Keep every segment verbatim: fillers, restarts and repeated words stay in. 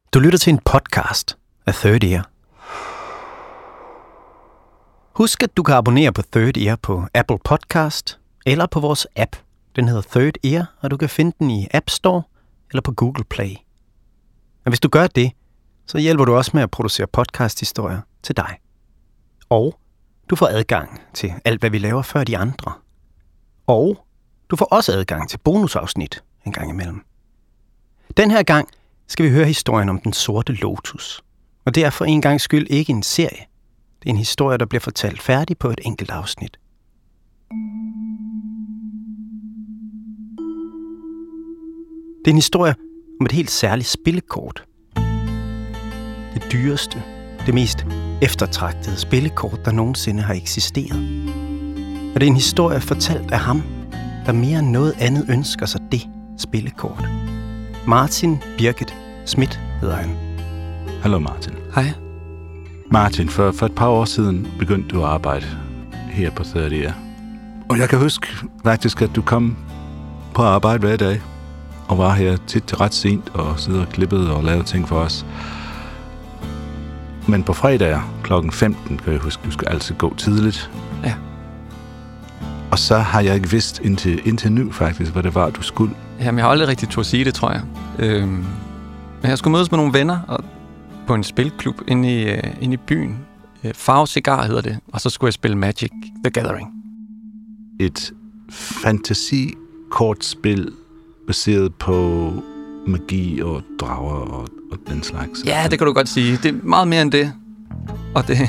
Du lytter til en podcast af Third Ear. Husk, at du kan abonnere på Third Ear på Apple Podcast eller på vores app. Den hedder Third Ear, og du kan finde den i App Store eller på Google Play. Og hvis du gør det, så hjælper du også med at producere podcast-historier til dig. Og du får adgang til alt, hvad vi laver før de andre. Og du får også adgang til bonusafsnit en gang imellem. Den her gang skal vi høre historien om den sorte lotus. Og det er for en gangs skyld ikke en serie. Det er en historie, der bliver fortalt færdig på et enkelt afsnit. Det er en historie om et helt særligt spillekort. Det dyreste, det mest eftertragtede spillekort, der nogensinde har eksisteret. Og det er en historie fortalt af ham, der mere end noget andet ønsker sig det spillekort. Martin Birgit Schmidt hedder han. Hallo Martin. Hej. Martin, for, for et par år siden begyndte du at arbejde her på Third Ear. Og jeg kan huske faktisk, at du kom på arbejde hver dag, og var her tit til ret sent, og sidder og klippede og lavede ting for os. Men på fredager klokken femten, kan jeg huske, du skal altid gå tidligt. Ja. Og så har jeg ikke vidst indtil, indtil nu faktisk, hvad det var, du skulle. Jamen, jeg har aldrig rigtig turde sige det, tror jeg. Øhm, men jeg skulle mødes med nogle venner og på en spilklub inde i, uh, inde i byen. Uh, Farve Cigar hedder det. Og så skulle jeg spille Magic the Gathering. Et fantasikortspil baseret på magi og drager og, og den slags. Ja, det kan du godt sige. Det er meget mere end det. Og det...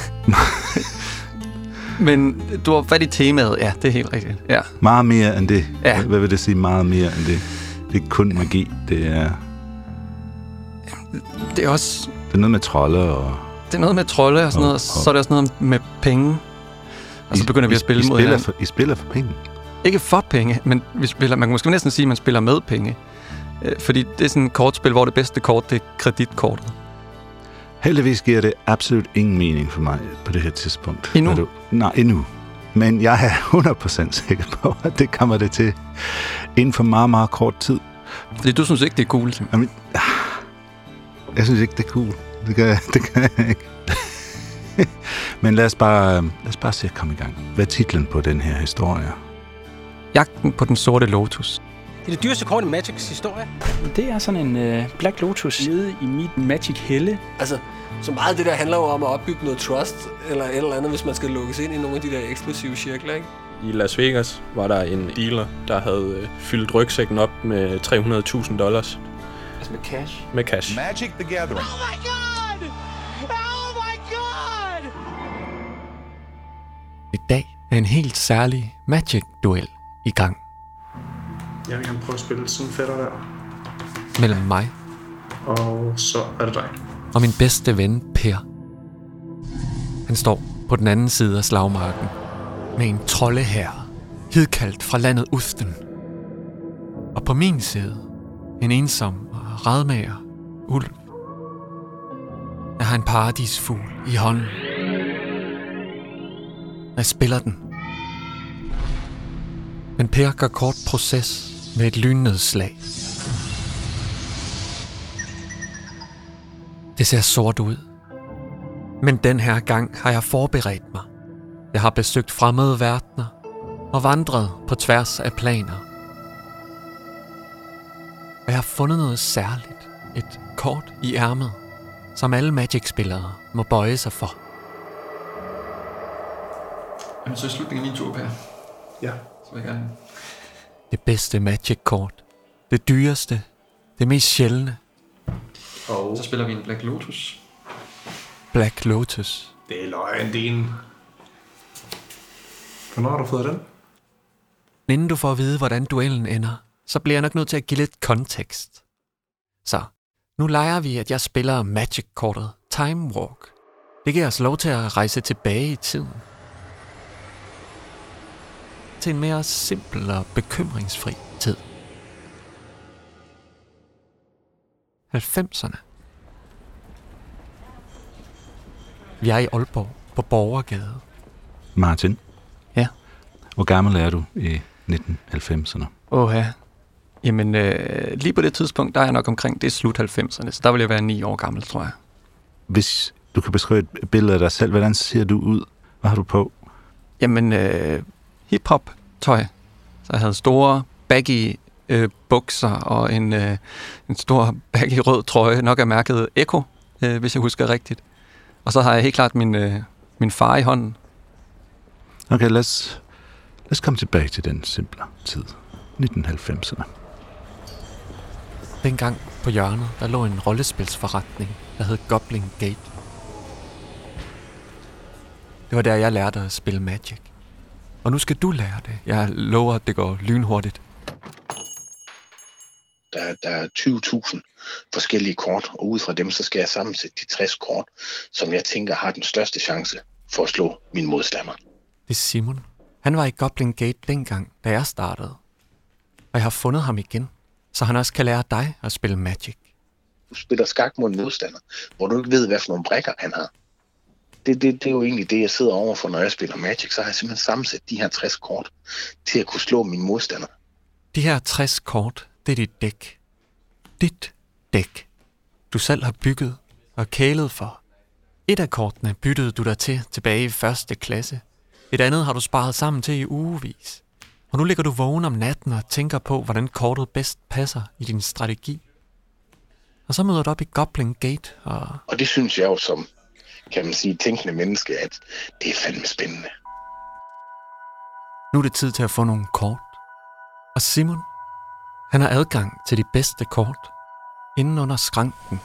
Men du har fat i temaet. Ja, det er helt rigtigt. Ja. Meget mere end det. Ja. Hvad vil det sige, meget mere end det? Det er kun magi. Det er... Det er også... Det er noget med trolde og... Det er noget med trolde og sådan noget, og så er det også noget med penge. Og så begynder I, vi at spille I mod spiller hinanden. for, I spiller for penge? Ikke for penge, men vi spiller, man kan måske næsten sige, at man spiller med penge. Fordi det er sådan et kortspil, hvor det bedste kort, det er kreditkortet. Heldigvis giver det absolut ingen mening for mig på det her tidspunkt. Endnu? Du, nej, endnu. Men jeg er hundrede procent sikker på, at det kommer det til inden for meget, meget kort tid. Fordi du synes ikke, det er cool, Tim? Jamen, jeg synes ikke, det er cool. Det gør jeg, det gør jeg ikke. Men lad os, bare, lad os bare se at komme i gang. Hvad er titlen på den her historie? Jagten på den sorte lotus. Det er det dyreste kort i Magics historie. Det er sådan en uh, Black Lotus nede i mit Magic Helle. Altså, så meget det der handler jo om at opbygge noget trust, eller et eller andet, hvis man skal lukkes ind i nogle af de der eksklusive cirkler, ikke? I Las Vegas var der en dealer, der havde øh, fyldt rygsækken op med tre hundrede tusind dollars. Altså med cash? Med cash. Magic the Gathering. Oh my god! Oh my god! I dag er en helt særlig Magic-duel i gang. Jeg vil gerne prøve at spille sådan en fætter der. Mellem mig Og så er det dig. og min bedste ven, Per. Han står på den anden side af slagmarken med en troldehær, hidkaldt fra landet Usten. Og på min side, en ensom og radmager, ulv. Jeg har en paradisfugl i hånden. Jeg spiller den. Men Per gør kort proces med et lynnedslag. Det ser sort ud. Men den her gang har jeg forberedt mig. Jeg har besøgt fremmede verdener og vandret på tværs af planer. Og jeg har fundet noget særligt. Et kort i ærmet, som alle Magic-spillere må bøje sig for. Jamen, så er slutningen af min tur, Per. Ja. Så vil jeg gerne. Det bedste Magic-kort. Det dyreste. Det mest sjældne. Og Så spiller vi en Black Lotus. Black Lotus. det er løgn, din. Hvornår har du fået den? Inden du får at vide, hvordan duellen ender, så bliver jeg nok nødt til at give lidt kontekst. Så, nu leger vi, at jeg spiller Magic-kortet Time Walk. Det giver os lov til at rejse tilbage i tiden. Til en mere simpel og bekymringsfri tid. halvfemserne. Vi er i Aalborg på Borgergade. Martin? Ja? Hvor gammel er du i nitten halvfemserne? Åh ja. Jamen, øh, lige på det tidspunkt, der er jeg nok omkring, det er slut halvfemserne, så der vil jeg være ni år gammel, tror jeg. Hvis du kan beskrive et billede af dig selv, hvordan ser du ud? Hvad har du på? Jamen, øh, hip-hop-tøj. Så jeg havde store, baggy øh, bukser og en, øh, en stor, baggy rød trøje, nok af mærket Echo, øh, hvis jeg husker rigtigt. Og så har jeg helt klart min, øh, min far i hånden. Okay, lad os, lad os komme tilbage til den simple tid. nitten halvfemserne. Dengang på hjørnet, der lå en rollespilsforretning, der hed Goblin Gate. Det var der, jeg lærte at spille Magic. Og nu skal du lære det. Jeg lover, at det går lynhurtigt. Der, der er tyve tusind forskellige kort, og ud fra dem, så skal jeg sammensætte de tres kort, som jeg tænker har den største chance for at slå min modstander. Det er Simon. Han var i Goblin Gate dengang, da jeg startede. Og jeg har fundet ham igen, så han også kan lære dig at spille Magic. Du spiller skak mod en modstander, hvor du ikke ved, hvad for nogle brikker han har. Det, det, det er jo egentlig det, jeg sidder overfor, når jeg spiller Magic. Så har jeg simpelthen sammensat de her tres kort til at kunne slå min modstander. De her tres kort, det er dit dæk. Dit dæk. Du selv har bygget og kælet for. Et af kortene byttede du dig til tilbage i første klasse. Et andet har du sparet sammen til i ugevis. Og nu ligger du vågen om natten og tænker på, hvordan kortet bedst passer i din strategi. Og så møder du op i Goblin Gate og... Og det synes jeg jo som, kan man sige, tænkende menneske, at det er fandme spændende. Nu er det tid til at få nogle kort. Og Simon, han har adgang til de bedste kort inden under skranken.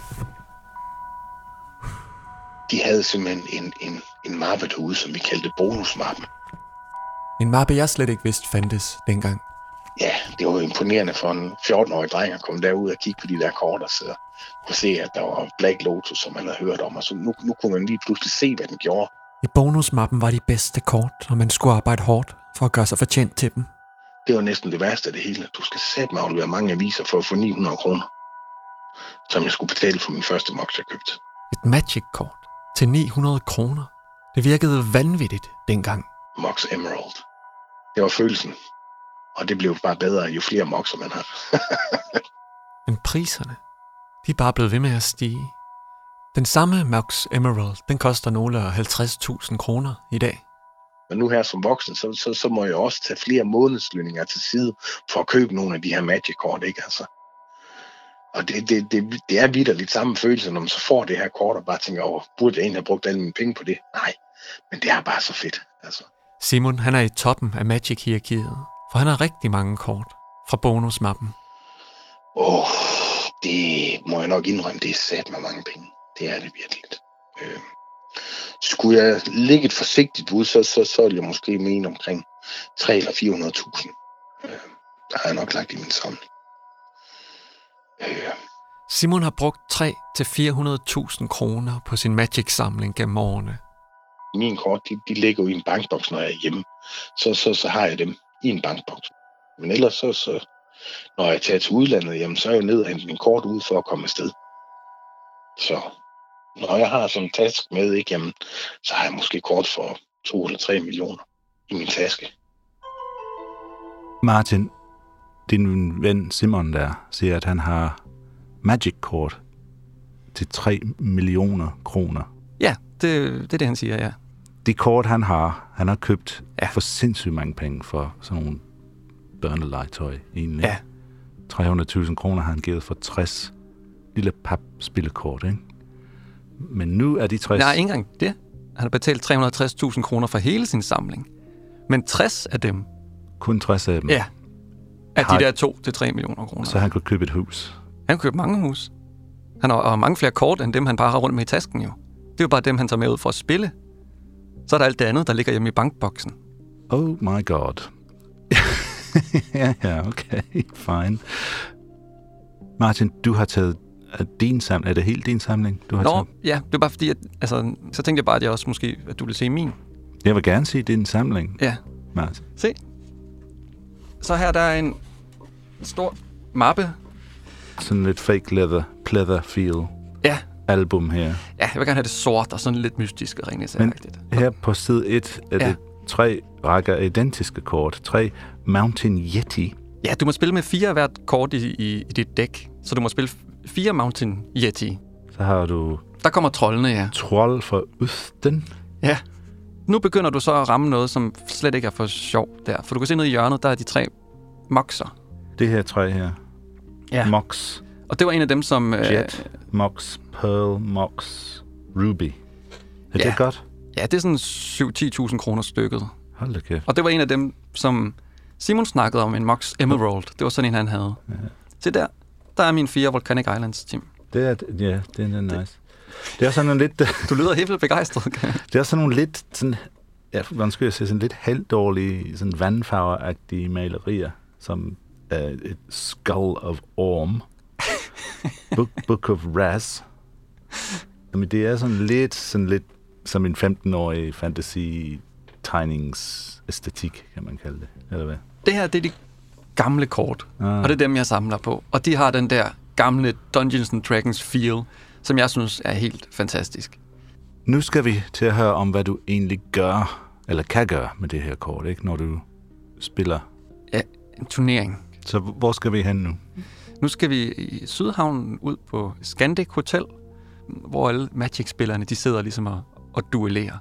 De havde simpelthen en, en, en mappe derude, som vi kaldte bonusmappen. En mappe, jeg slet ikke vidste fandtes dengang. Ja, det var imponerende for en fjorten-årig dreng at komme derud og kigge på de der kort og så kunne se, at der var Black Lotus, som man havde hørt om. Og så nu, nu kunne man lige pludselig se, hvad den gjorde. I bonusmappen var de bedste kort, og man skulle arbejde hårdt for at gøre sig fortjent til dem. Det var næsten det værste af det hele. Du skal sætte mig aflevere mange aviser for at få ni hundrede kroner, som jeg skulle betale for min første mox, jeg købte. Et Magic-kort til ni hundrede kroner. Det virkede vanvittigt dengang. Mox Emerald. Det var følelsen. Og det blev bare bedre, jo flere moxer man har. Men priserne, de er bare blevet ved med at stige. Den samme Mox Emerald, den koster nogle af halvtreds tusind kroner i dag. Men nu her som voksen, så, så, så må jeg også tage flere månedslønninger til side for at købe nogle af de her Magic-kort, ikke altså? Og det, det, det, det er vitterligt samme følelse, når man så får det her kort og bare tænker, åh, burde jeg egentlig have brugt alle mine penge på det? Nej, men det er bare så fedt, altså. Simon, han er i toppen af Magic-hierarkiet, for han har rigtig mange kort fra bonusmappen. Åh, oh, det må jeg nok indrømme, det er sat med mange penge. Det er det virkelig. Øh, skulle jeg lægge et forsigtigt bud, så, så, så ville jeg måske mene omkring tre eller firehundrede tusind. Øh, der har jeg nok lagt i min samling. Øh. Simon har brugt tre til firehundrede tusind kroner på sin Magic-samling gennem årene. Mine kort, de, de ligger jo i en bankboks, når jeg er hjemme. Så, så, så har jeg dem i en bankboks. Men ellers så, så når jeg tager til udlandet, jamen, så er jeg ned og hente min kort ud for at komme afsted. Så når jeg har sådan en taske med, ikke, jamen, så har jeg måske kort for to eller tre millioner i min taske. Martin, din ven Simon der, siger, at han har Magic-kort til tre millioner kroner. Ja, det, det er det, han siger, ja. De kort, han har, han har købt ja. for sindssygt mange penge for sådan nogle børnelegetøj, egentlig. Ja. tre hundrede tusind kroner har han givet for tres lille papspillekort, ikke? Men nu er de tres... Nej, ikke engang det. Han har betalt tre hundrede og tres tusind kroner for hele sin samling. Men tres af dem... Kun tres af dem? Ja. Af har... de der to til tre millioner kroner. Så han kunne købe et hus? Han kunne købe mange hus. Han har, har mange flere kort, end dem, han bare har rundt med i tasken, jo. Det er jo bare dem, han tager med ud for at spille. Så er der alt det andet, der ligger hjemme i bankboksen. Oh my god. ja, ja, okay, fine. Martin, du har taget din samling. Er det helt din samling, du har Nå, taget? ja, det er bare fordi, at, altså, så tænkte jeg bare, at jeg også måske, at du ville se min. Jeg vil gerne se din samling, ja. Martin. Se. Så her der er en stor mappe. Sådan lidt fake leather, pleather feel. Ja. Album her. Ja, jeg vil gerne have det sort og sådan lidt mystisk og ringesagtigt. Men her på side et er ja. det tre rækker identiske kort. Tre Mountain Yeti Ja, du må spille med fire af hvert kort i, i, i dit dæk. Så du må spille fire Mountain Yeti. Så har du... Der kommer troldene, ja. Trold fra Østen. Ja. Nu begynder du så at ramme noget, som slet ikke er for sjov der. For du kan se ned i hjørnet, der er de tre moxer. Det her træ her. Ja. Mox. Og det var en af dem, som... Jet, øh... Mox, Pearl, Mox, Ruby. Er ja. det godt? Ja, det er sådan syv til ti tusind kroner stykket. Hold da kæft. Og det var en af dem, som Simon snakkede om, en Mox Emerald. Det var sådan en, han havde. Ja. Se der, der er mine fire Volcanic Islands, Tim. Det er, ja, det er nice. Det, det er sådan nogle lidt... Du lyder helt vildt begejstret. Det er sådan nogle lidt, sådan, ja, hvordan skal jeg sige, sådan lidt halvdårlige, sådan vandfarveragtige malerier, som uh, et Skull of Orm, Book, Book of Raz. Jamen, det er sådan lidt, sådan lidt som en femten-årig fantasy-tegningsæstetik, kan man kalde det, eller hvad? Det her, det er de gamle kort, ah. og det er dem, jeg samler på. Og de har den der gamle Dungeons and Dragons feel, som jeg synes er helt fantastisk. Nu skal vi til at høre om, hvad du egentlig gør, eller kan gøre med det her kort, ikke? Når du spiller. Ja, en turnering. Så hvor skal vi hen nu? Nu skal vi i Sydhavnen ud på Scandic Hotel, hvor alle Magic-spillerne, de sidder ligesom og, og duellerer.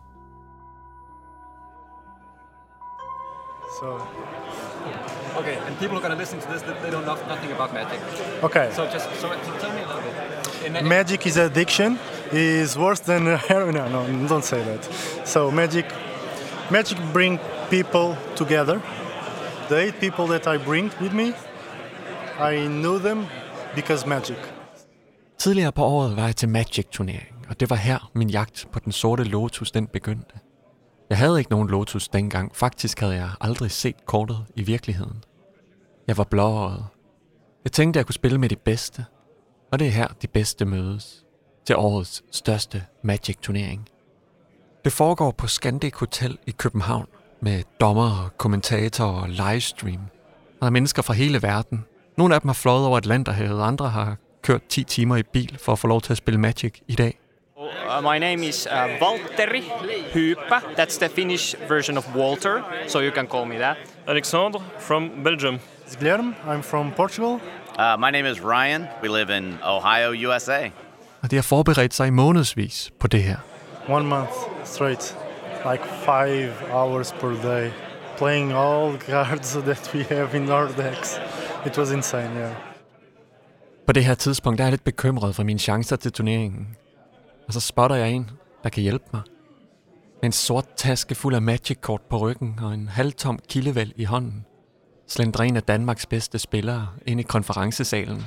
So... Okay, and people who are going to listen to this, they don't know nothing about magic. Okay. So just so, so tell me a little bit. Magic is addiction. Is worse than heroin. No, no, don't say that. So magic, magic bring people together. The eight people that I bring with me, I know them because magic. Tidligere på året var jeg til Magic-turnering, og det var her min jagt på den sorte Lotus, den begyndte. Jeg havde ikke nogen Lotus dengang. Faktisk havde jeg aldrig set kortet i virkeligheden. Jeg var blåøjet. Jeg tænkte, jeg kunne spille med de bedste. Og det er her, de bedste mødes. Til årets største Magic-turnering. Det foregår på Scandic Hotel i København. Med dommere, kommentatorer og livestream. Der er mennesker fra hele verden. Nogle af dem har fløjet over Atlanterhavet. Andre har kørt ti timer i bil for at få lov til at spille Magic i dag. Uh, my name is uh, Valtteri Hyppä. That's the Finnish version of Walter, so you can call me that. Alexandre from Belgium. It's Guilherme. I'm from Portugal. Uh, my name is Ryan. We live in Ohio, U S A. Og de har forberedt sig i månedsvis på det her. One month straight, like five hours per day, playing all the cards that we have in our decks. It was insane, yeah. På det her tidspunkt der er jeg lidt bekymret for mine chancer til turneringen. Og så spotter jeg en, der kan hjælpe mig. Med en sort taske fuld af Magic-kort på ryggen og en halvtom kildevæld i hånden. Slendrer en af Danmarks bedste spillere ind i konferencesalen.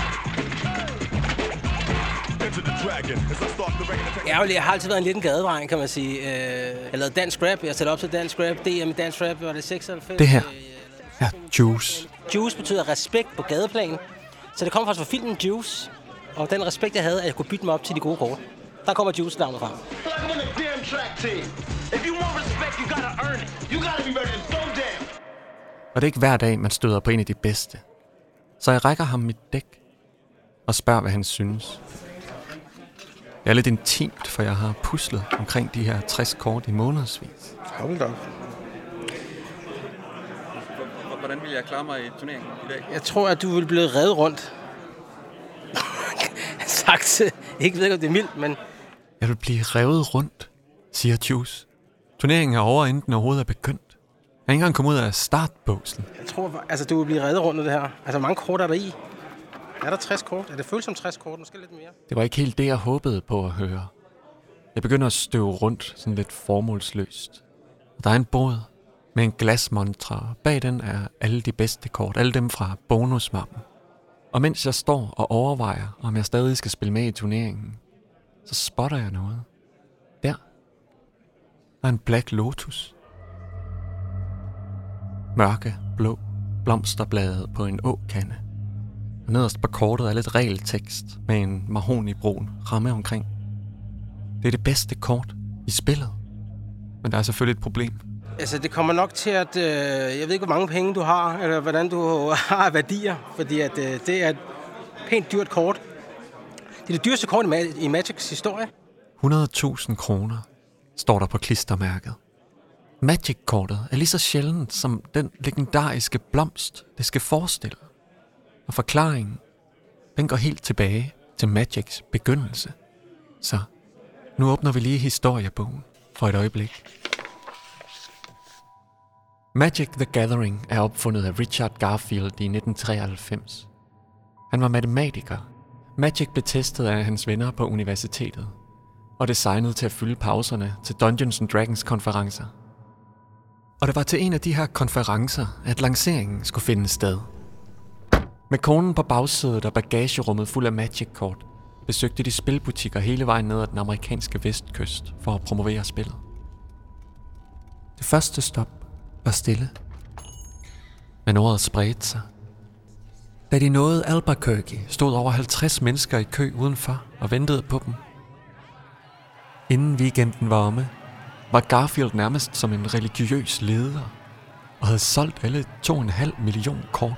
Ærgerligt, jeg har altid været en lille gadedreng, kan man sige. Jeg lavede dansk rap, jeg satte op til dansk rap, D M i dansk rap, var det seksoghalvfems? Det her er Juice. Juice betyder respekt på gadeplan. Så det kom faktisk fra filmen Juice. Og den respekt, jeg havde, at jeg kunne bytte mig op til de gode kort. Der kommer Juice-navnet frem. Og det er ikke hver dag, man støder på en af de bedste. Så jeg rækker ham mit dæk og spørger, hvad han synes. Jeg er lidt intimt, for jeg har puslet omkring de her tres kort i månedsvis. Hold da. Hvordan vil jeg klare mig i turneringen i dag? Jeg tror, at du vil blive revet rundt. Sagt. Ikke ved ikke, om det er mildt, men... Jeg vil blive revet rundt, siger Juice. Turneringen er over, inden den overhovedet er begyndt. Jeg er ikke engang kommet ud af startbåsen. Jeg tror, altså, du vil blive revet rundt af det her. Altså, hvor mange kort er der i? Er der tres kort? Er det føles som tres kort? Måske lidt mere. Det var ikke helt det, jeg håbede på at høre. Jeg begynder at støve rundt, sådan lidt formålsløst. Og der er en båd med en glasmontre. Bag den er alle de bedste kort. Alle dem fra bonusmappen. Og mens jeg står og overvejer, om jeg stadig skal spille med i turneringen, så spotter jeg noget. Der. Der er en Black Lotus. Mørke, blå, blomsterblade på en åkande. Og nederst på kortet er lidt regeltekst med en mahognibrun ramme omkring. Det er det bedste kort i spillet. Men der er selvfølgelig et problem. Altså, det kommer nok til at... Øh, jeg ved ikke, hvor mange penge du har, eller hvordan du har værdier, fordi at, øh, det er et pænt dyrt kort. Det er det dyreste kort i, Ma- i Magics historie. hundrede tusind kroner står der på klistermærket. Magic-kortet er lige så sjældent som den legendariske blomst, det skal forestille. Og forklaringen, den går helt tilbage til Magics begyndelse. Så nu åbner vi lige historiebogen for et øjeblik. Magic the Gathering er opfundet af Richard Garfield i nitten treoghalvfems. Han var matematiker. Magic blev testet af hans venner på universitetet og designet til at fylde pauserne til Dungeons and Dragons konferencer. Og det var til en af de her konferencer, at lanceringen skulle finde sted. Med konen på bagsædet og bagagerummet fuld af Magic-kort, besøgte de spilbutikker hele vejen ned ad den amerikanske vestkyst for at promovere spillet. Det første stop var stille, men ordet spredte sig. Da de nåede Albuquerque, stod over halvtreds mennesker i kø udenfor og ventede på dem. Inden weekenden var omme, var Garfield nærmest som en religiøs leder og havde solgt alle to og en halv million kort.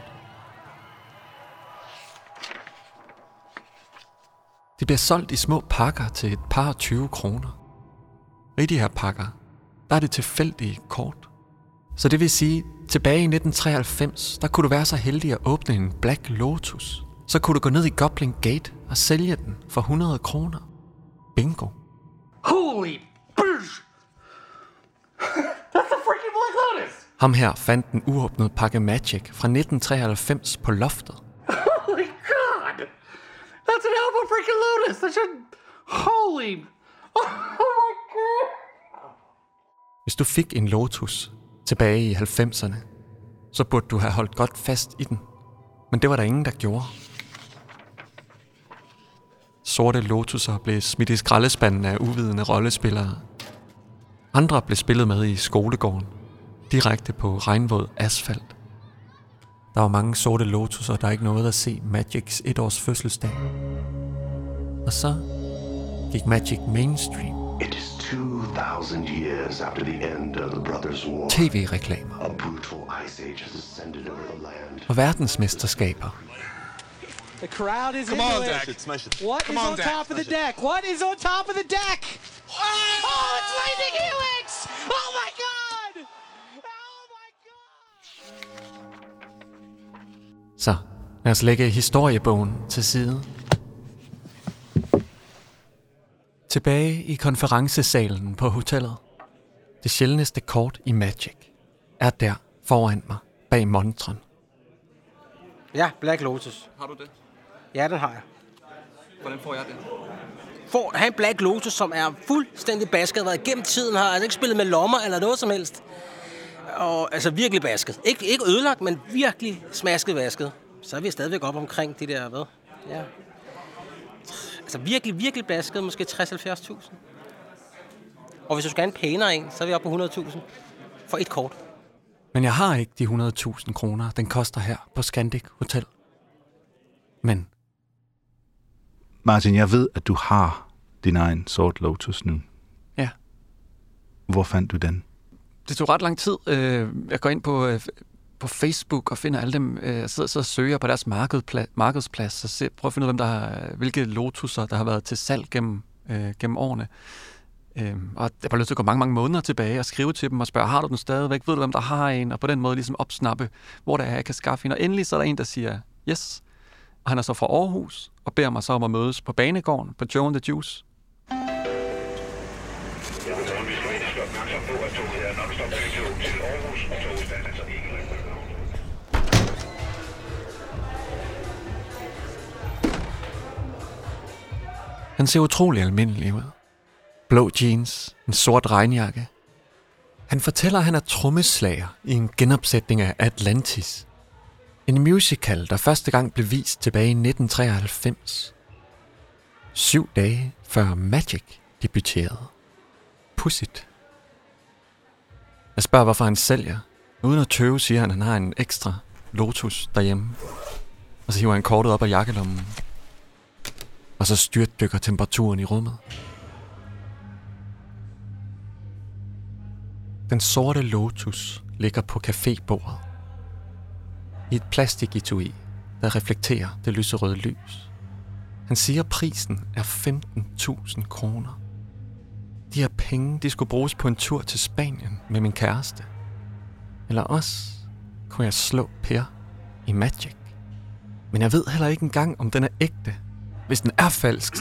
De bliver solgt i små pakker til et par tyve kroner. Og i de her pakker, der er det tilfældige kort. Så det vil sige, tilbage i nitten treoghalvfems, der kunne du være så heldig at åbne en Black Lotus. Så kunne du gå ned i Goblin Gate og sælge den for hundrede kroner. Bingo. Holy bitch! That's a freaking Black Lotus! Ham her fandt en uåbnet pakke Magic fra nitten treoghalvfems på loftet. Holy God! That's an album freaking Lotus! That's a... Holy... Oh my God! Hvis du fik en Lotus tilbage i halvfemserne, så burde du have holdt godt fast i den. Men det var der ingen, der gjorde. Sorte Lotus'er blev smidt i skraldespanden af uvidende rollespillere. Andre blev spillet med i skolegården, direkte på regnvåd asfalt. Der var mange sorte Lotus'er, der ikke nåede at se Magics etårs fødselsdag. Og så gik Magic mainstream. It is two thousand years after the end of the Brothers' War. T V-reklamer. A brutal ice age has ascended over the land. Og verdensmesterskaber. The crowd is Come into on, it. Dax. Smash it. What Come is on, on Dax. top of the Smash it. deck? What is on top of the deck? Oh, it's Lightning Helix! Oh my God! Oh my God! Så lad os lægge historiebogen til side. Tilbage i konferencesalen på hotellet. Det sjældneste kort i Magic er der foran mig bag montren. Ja, Black Lotus. Har du det? Ja, den har jeg. Hvordan får jeg det? For at have en Black Lotus, som er fuldstændig basket, været igennem tiden, har altså ikke spillet med lommer eller noget som helst. Og altså virkelig basket. Ik- ikke ødelagt, men virkelig smasket vasket. Så er vi stadigvæk op omkring de der, hvad? Ja. Altså virkelig, virkelig basket, måske tres til halvfjerds tusind. Og hvis du skal have en pænere en, så er vi oppe på hundrede tusind for et kort. Men jeg har ikke de hundrede tusind kroner, den koster her på Scandic Hotel. Men Martin, jeg ved, at du har din egen sort Lotus nu. ja, Hvor fandt du den? det tog ret lang tid. Jeg går ind på, på Facebook og finder alle dem, jeg sidder så og søger på deres markedspla- markedsplads og ser, prøver at finde ud af, hvem der har, hvilke Lotus'er, der har været til salg gennem, øh, gennem årene. Øhm, og jeg har lyst til at gå mange, mange måneder tilbage og skrive til dem og spørge, har du den stadigvæk? Ved du, hvem der har en? Og på den måde ligesom opsnappe, hvor der er, jeg kan skaffe en. Og endelig så er der en, der siger yes. Og han er så fra Aarhus og beder mig så om at mødes på banegården på Joe and the Juice. Han ser utrolig almindelig ud. Blå jeans, en sort regnjakke. Han fortæller, at han er trommeslager i en genopsætning af Atlantis. En musical, der første gang blev vist tilbage i nitten treoghalvfems. Syv dage før Magic debuterede. Pudsigt. Jeg spørger, hvorfor han sælger. Uden at tøve, siger han, at han har en ekstra Lotus derhjemme. Og så hiver han kortet op af jakkelommen. Og så styrtdykker temperaturen i rummet. Den sorte Lotus ligger på cafébordet. I et plastiketui, der reflekterer det lyserøde lys. Han siger, at prisen er femten tusind kroner. De her penge, de skulle bruges på en tur til Spanien med min kæreste. Eller også kunne jeg slå Per i Magic. Men jeg ved heller ikke engang, om den er ægte, hvis den er falsk.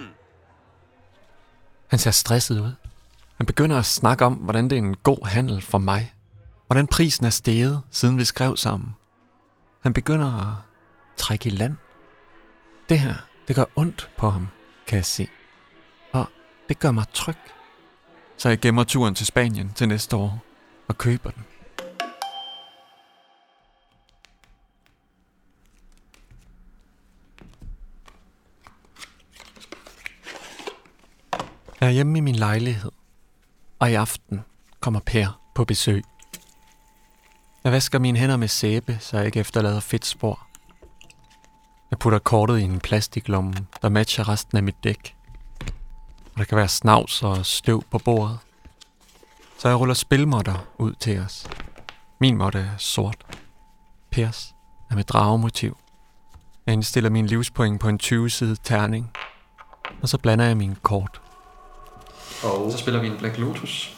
Han ser stresset ud. Han begynder at snakke om, hvordan det er en god handel for mig. Hvordan prisen er steget, siden vi skrev sammen. Han begynder at trække i land. Det her, det gør ondt på ham, kan jeg se. Og det gør mig tryg. Så jeg gemmer turen til Spanien til næste år og køber den. Jeg er hjemme i min lejlighed, og i aften kommer Per på besøg. Jeg vasker mine hænder med sæbe, så jeg ikke efterlader fedtspor. Jeg putter kortet i en plastiklomme, der matcher resten af mit dæk. Og der kan være snavs og støv på bordet. Så jeg ruller spilmåtter ud til os. Min måtte er sort. Pers er med dragemotiv. Jeg indstiller min livspoint på en tyve-sidet terning. Og så blander jeg mine kort. Og så spiller vi en Black Lotus.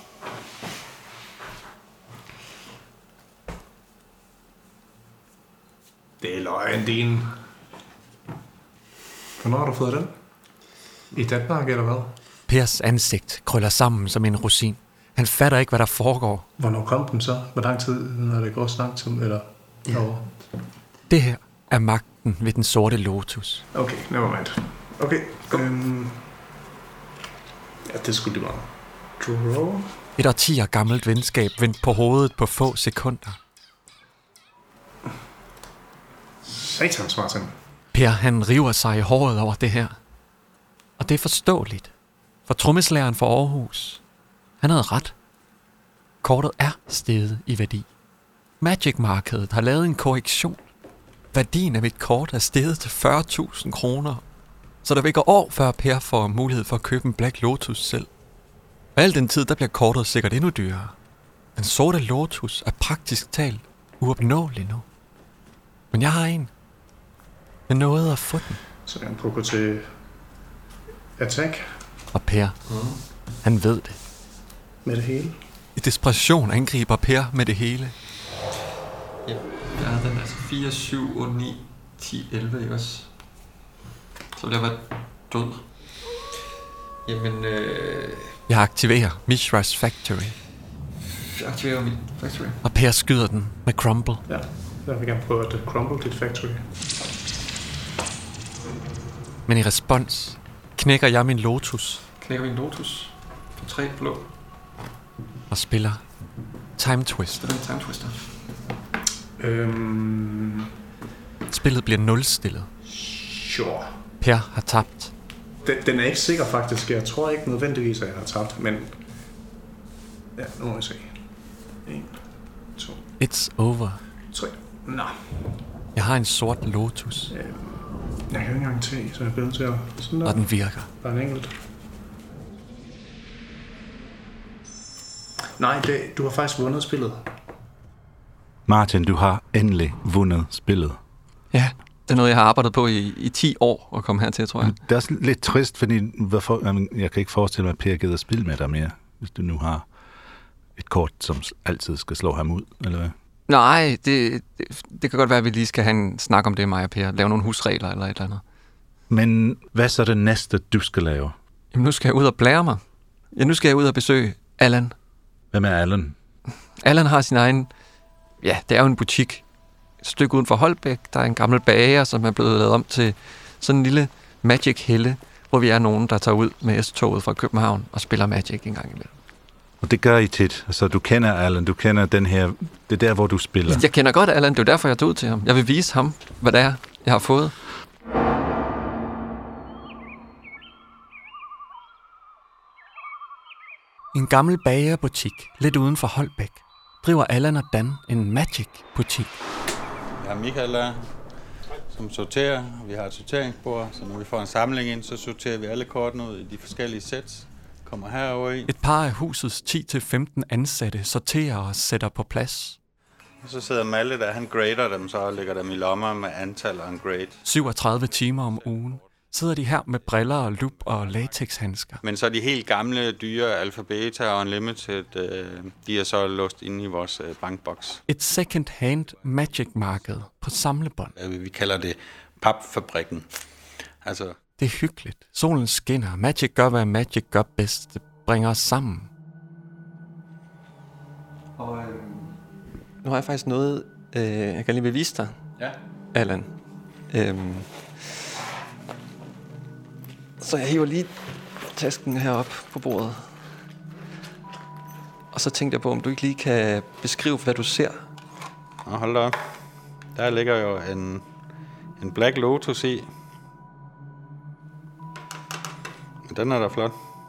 Det er løgn, din. Hvornår har du fået den? I Danmark, eller hvad? Pers ansigt krøller sammen som en rosin. Han fatter ikke, hvad der foregår. Hvornår kom den så? Hvor lang tid, når det går så lang tid, eller ja. Over? Det her er magten ved den sorte lotus. Okay, nevermind. Okay, øhm... ja, det skulle det være. Draw. Et årtier gammelt venskab vendt på hovedet på få sekunder. Satans, Martin. Per, han river sig i håret over det her. Og det er forståeligt. For trommeslageren for Aarhus, han havde ret. Kortet er steget i værdi. Magic-markedet har lavet en korrektion. Værdien af mit kort er steget til fyrre tusind kroner. Så der vil gå år, før Per får mulighed for at købe en Black Lotus selv. Og al den tid, der bliver kortet sikkert endnu dyrere. Den sorte Lotus er praktisk talt uopnåelig nu. Men jeg har en. Jeg nåede at få den. Så jeg kan gå til attack. Og Per, mm. han ved det. Med det hele? I desperation angriber Per med det hele. Ja, jeg har den altså fire, syv, otte, ni, ti, elleve, ikke også? Så vil jeg være død. Jamen, øh... Jeg aktiverer Mishra's Factory. Jeg aktiverer mit Factory. Og Per skyder den med Crumble. Ja, jeg vil gerne prøve at crumble dit Factory. Men i respons knækker jeg min Lotus. Knækker min Lotus på tre blå. Og spiller Time Twister. Spiller Time Twister. Øhm... Spillet bliver nulstillet. Sure. Per har tabt. Den, den er ikke sikker faktisk. Jeg tror ikke nødvendigvis, at jeg har tabt, men... Ja, nu må vi se. En, to... It's over. Tre. Nå. Jeg har en sort Lotus. Øh, jeg kan ikke engang tage, så jeg er bedre til at... Sådan der. Og den virker. Der er en enkelt. Nej, det, du har faktisk vundet spillet. Martin, du har endelig vundet spillet. Ja, det er noget, jeg har arbejdet på i, i ti år at komme hertil, tror jeg. Det er også lidt trist, fordi hvorfor, jeg kan ikke forestille mig, at Per gider spille med dig mere, hvis du nu har et kort, som altid skal slå ham ud, eller hvad? Nej, det, det, det kan godt være, at vi lige skal have en snak om det, mig og Per. Lave nogle husregler eller et eller andet. Men hvad så er det næste, du skal lave? Jamen, nu skal jeg ud og blære mig. Ja, nu skal jeg ud og besøge Allan. Hvem er Allan? Allan har sin egen... Ja, det er jo en butik. Et stykke uden for Holbæk. Der er en gammel bager, som er blevet lavet om til sådan en lille Magic-helle, hvor vi er nogen, der tager ud med S-toget fra København og spiller Magic en gang imellem. Og det gør I tit. Så du kender Allan, du kender den her... Det er der, hvor du spiller. Jeg kender godt Allan, det er derfor, jeg tog ud til ham. Jeg vil vise ham, hvad det er, jeg har fået. En gammel bagerbutik, lidt uden for Holbæk, driver Allan og Dan en Magic-butik. Jeg har Michael der, som sorterer. Vi har et sorteringsbord, så når vi får en samling ind, så sorterer vi alle kortene ud i de forskellige sæt. Kommer herover i. Et par af husets ti til femten ansatte sorterer og sætter på plads. Og så sidder Malle der, han grader dem så og lægger dem i lommer med antal og en grade. syvogtredive timer om ugen, sidder de her med briller og lup og latexhandsker. Men så de helt gamle, dyre Alphabeta og Unlimited, øh, de er så låst inde i vores øh, bankboks. Et second-hand Magic-marked på samlebånd. Vi kalder det papfabrikken. Altså... Det er hyggeligt. Solen skinner. Magic gør, hvad Magic gør bedst. Det bringer os sammen. Og øh, nu har jeg faktisk noget, øh, jeg kan lige vil vise dig, ja. Allan. Øhm, så jeg hiver lige tasken herop på bordet. Og så tænkte jeg på, om du ikke lige kan beskrive, hvad du ser. Og hold da op. Der ligger jo en, en Black Lotus i. Den er da flot.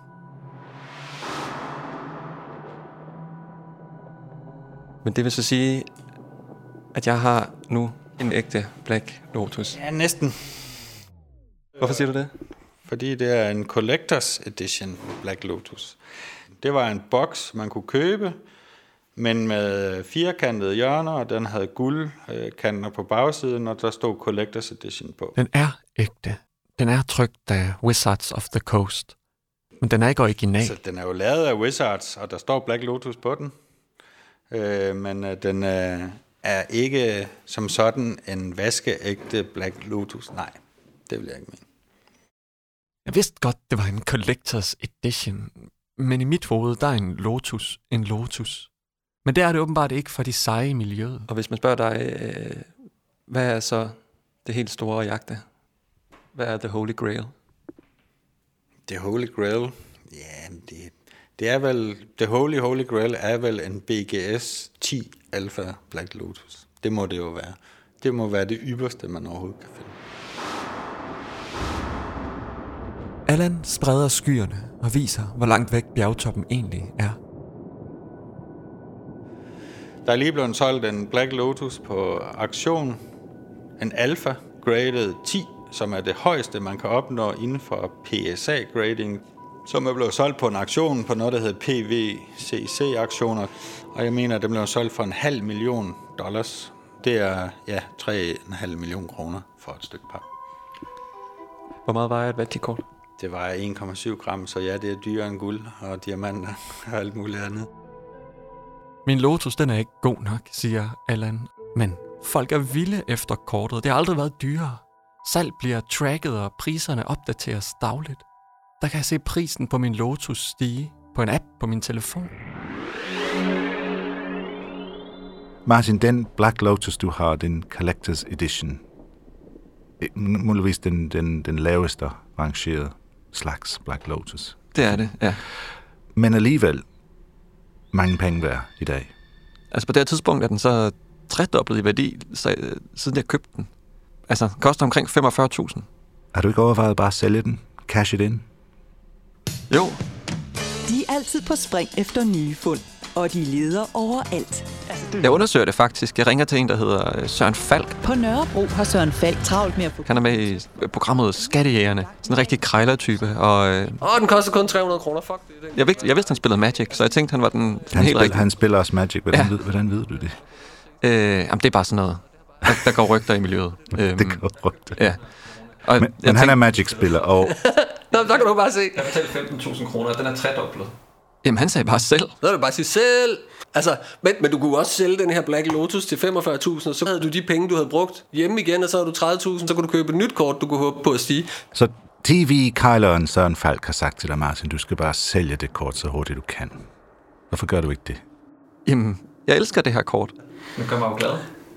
Men det vil så sige, at jeg har nu en ægte Black Lotus. Ja, næsten. Hvorfor siger du det? Fordi det er en Collectors Edition Black Lotus. Det var en boks, man kunne købe, men med firkantede hjørner, og den havde guldkanter på bagsiden, og der stod Collectors Edition på. Den er ægte. Den er trykt af Wizards of the Coast. Men den er ikke original. Så den er jo lavet af Wizards, og der står Black Lotus på den. Øh, men øh, den øh, er ikke som sådan en vaskeægte Black Lotus. Nej, det vil jeg ikke mene. Jeg vidste godt, det var en Collectors Edition. Men i mit hoved, der er en Lotus en Lotus. Men det er det åbenbart ikke for de seje i miljøet. Og hvis man spørger dig, øh, hvad er så det helt store at jagte? Hvad er The Holy Grail? The Holy Grail? Ja, det, det er vel... The Holy Holy Grail er vel en B G S ti Alpha Black Lotus. Det må det jo være. Det må være det ypperste, man overhovedet kan finde. Allan spreder skyerne og viser, hvor langt væk bjergtoppen egentlig er. Der er lige blevet solgt en Black Lotus på auktion. En Alpha Graded ti, som er det højeste, man kan opnå inden for P S A-grading, som er blevet solgt på en auktion på noget, der hedder P V C C-auktioner. Og jeg mener, at det blev solgt for en halv million dollars. Det er, ja, tre komma fem million kroner for et stykke pap. Hvor meget vejer et Magic-kort? Det vejer en komma syv gram, så ja, det er dyrere end guld og diamanter og alt muligt andet. Min Lotus, den er ikke god nok, siger Allan. Men folk er vilde efter kortet. Det har aldrig været dyrere. Salg bliver tracket, og priserne opdateres dagligt. Der kan jeg se prisen på min Lotus stige på en app på min telefon. Martin, den Black Lotus, du har, den Collectors Edition, muligvis den, den, den laveste rangerede slags Black Lotus. Det er det, ja. Men alligevel mange penge værd i dag. Altså på det her tidspunkt er den så tredoblet i værdi, så, siden jeg købte den. Altså, den koster omkring femogfyrre tusind. Har du ikke overvejet bare at sælge den? Cash it in? Jo. De er altid på spring efter nye fund, og de leder overalt. Jeg undersøger det faktisk. Jeg ringer til en, der hedder Søren Falk. På Nørrebro har Søren Falk travlt med at få... Han er med i programmet Skattejægerne. Sådan en rigtig krejlertype. Og, øh... Åh, den koster kun tre hundrede kroner. Fuck det. Jeg vidste, jeg vidste, han spillede Magic, så jeg tænkte, han var den, den han helt rigtige. Han spiller også Magic. Hvordan, ja. ved, hvordan ved du det? Øh, jamen, det er bare sådan noget. Der, der går rygter i miljøet. Det går rygter. Ja. Og men men han er Magic-spiller, og... Nå, der kan du bare se. Jeg betalte femten tusind kroner, den er tredoblet. Jamen, han sagde bare selv. Så er det bare sige selv. Altså, men, men du kunne også sælge den her Black Lotus til femogfyrre tusind, og så havde du de penge, du havde brugt hjemme igen, og så havde du tredive tusind, så kunne du købe et nyt kort, du kunne håbe på at stige. Så T V-kejleren Søren Falk har sagt til dig, Martin, du skal bare sælge det kort så hurtigt du kan. Hvorfor gør du ikke det? Jamen, jeg elsker det her kort. Det gør mig jo glad.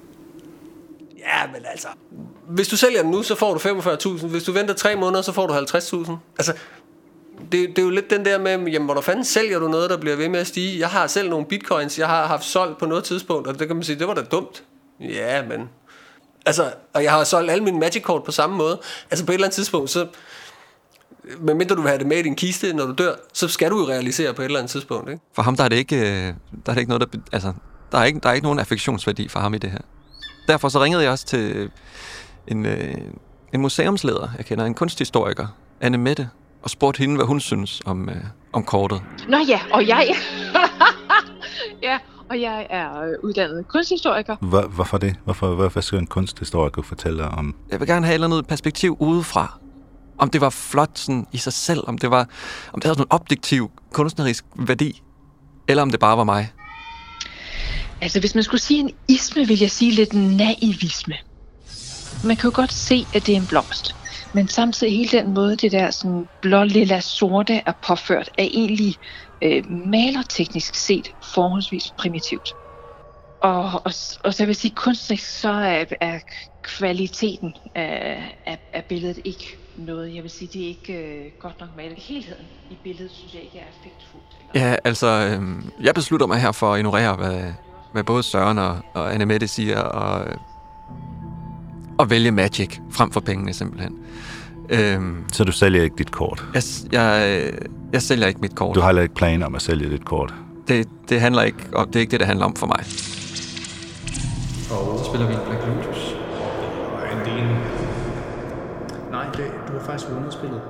Ja, men altså... Hvis du sælger den nu, så får du femogfyrre tusind. Hvis du venter tre måneder, så får du halvtreds tusind. Altså... Det, det er jo lidt den der med, jamen, hvor der fanden sælger du noget, der bliver ved med at stige? Jeg har selv nogle bitcoins, jeg har haft solgt på noget tidspunkt, og det kan man sige, det var da dumt. Ja, men... Altså, og jeg har solgt alle mine Magic-kort på samme måde. Altså, på et eller andet tidspunkt, så... Medmindre du vil have det med i din kiste, når du dør, så skal du jo realisere på et eller andet tidspunkt, ikke? For ham, der er det ikke, der er det ikke noget, der... Altså, der er ikke, der er ikke nogen affektionsværdi for ham i det her. Derfor så ringede jeg også til en, en museumsleder, jeg kender, en kunsthistoriker, Anne Mette, og spurgte hende, hvad hun synes om, øh, om kortet. Nå ja, og jeg... ja, og jeg er uddannet kunsthistoriker. Hvor, hvorfor det? Hvorfor, hvorfor skal en kunsthistoriker fortælle om... Jeg vil gerne have et eller andet perspektiv udefra. Om det var flot sådan i sig selv, om det, var, om det havde sådan en objektiv, kunstnerisk værdi, eller om det bare var mig. Altså, hvis man skulle sige en isme, vil jeg sige lidt naivisme. Man kan jo godt se, at det er en blomst. Men samtidig hele den måde, det der sådan blå, lilla, sorte er påført, er egentlig øh, malerteknisk set forholdsvis primitivt. Og, og, og så vil jeg sige, kunstnerisk, så er, er kvaliteten af, af, af billedet ikke noget. Jeg vil sige, det er ikke øh, godt nok malet. Helheden i billedet, synes jeg ikke er effektfuldt. Ja, altså, øh, jeg beslutter mig her for at ignorere, hvad, hvad både Søren og, og Annemette siger, og, og vælge Magic frem for pengene, simpelthen. Øhm, Så du sælger ikke dit kort? Jeg, jeg, jeg sælger ikke mit kort. Du har heller ikke planer om at sælge dit kort? Det, det handler ikke om, det er ikke det, det handler om for mig. Og så spiller vi en Black Lotus. Og en din... Nej, det, du har faktisk vundet spillet.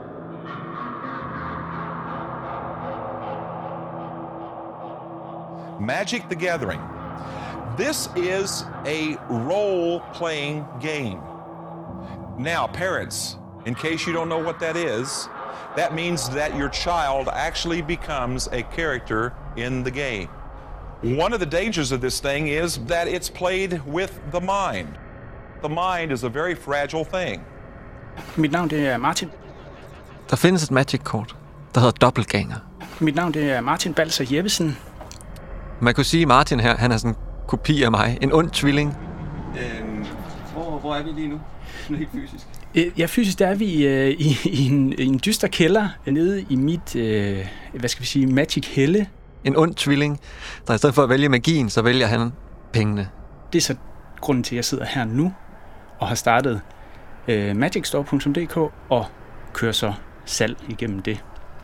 Magic the Gathering. This is a role-playing game. Now, parents, in case you don't know what that is, that means that your child actually becomes a character in the game. One of the dangers of this thing is that it's played with the mind. The mind is a very fragile thing. Mit navn det er Martin. Der findes et Magic-kort, der hedder Doppelganger. Mit navn det er Martin Balser Jeppesen. Man kunne sige, Martin her, han er sådan en kopi af mig. En ond tvilling. Øhm, hvor, hvor er vi lige nu? Helt fysisk. Ja, fysisk der er vi øh, i, i, en, i en dyster kælder nede i mit, øh, hvad skal vi sige, Magic Helle. En ond tvilling, der i stedet for at vælge magien, så vælger han pengene. Det er så grunden til, at jeg sidder her nu og har startet øh, magic store punktum d k og kører så salg igennem det.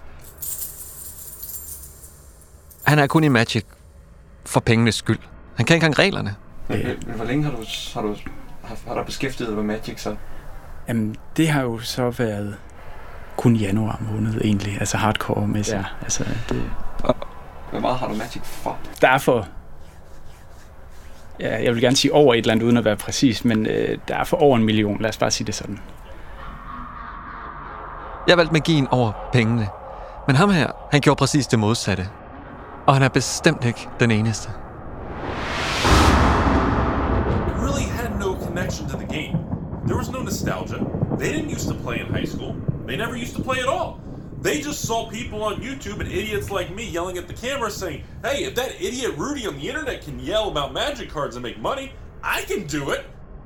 Han er kun i Magic for pengenes skyld. Han kan ikke engang reglerne. Øh, Men hvor længe har du, har du har du beskæftiget dig med Magic så? Jamen, det har jo så været kun januar måned egentlig, altså hardcore-mæssigt. Ja. Altså, det... Hvor meget har du Magic for? Der er for... Ja, jeg vil gerne sige over et eller andet, uden at være præcis, men øh, der er for over en million, lad os bare sige det sådan. Jeg valgte magien over pengene. Men ham her, han gjorde præcis det modsatte. Og han er bestemt ikke den eneste. Really had no connection to the game. There was no nostalgia. They didn't used to play in high school. They never used to play at all. They just saw people on YouTube and idiots like me yelling at the camera saying, hey, if that idiot Rudy on the internet can yell about Magic cards and make money, I can do it.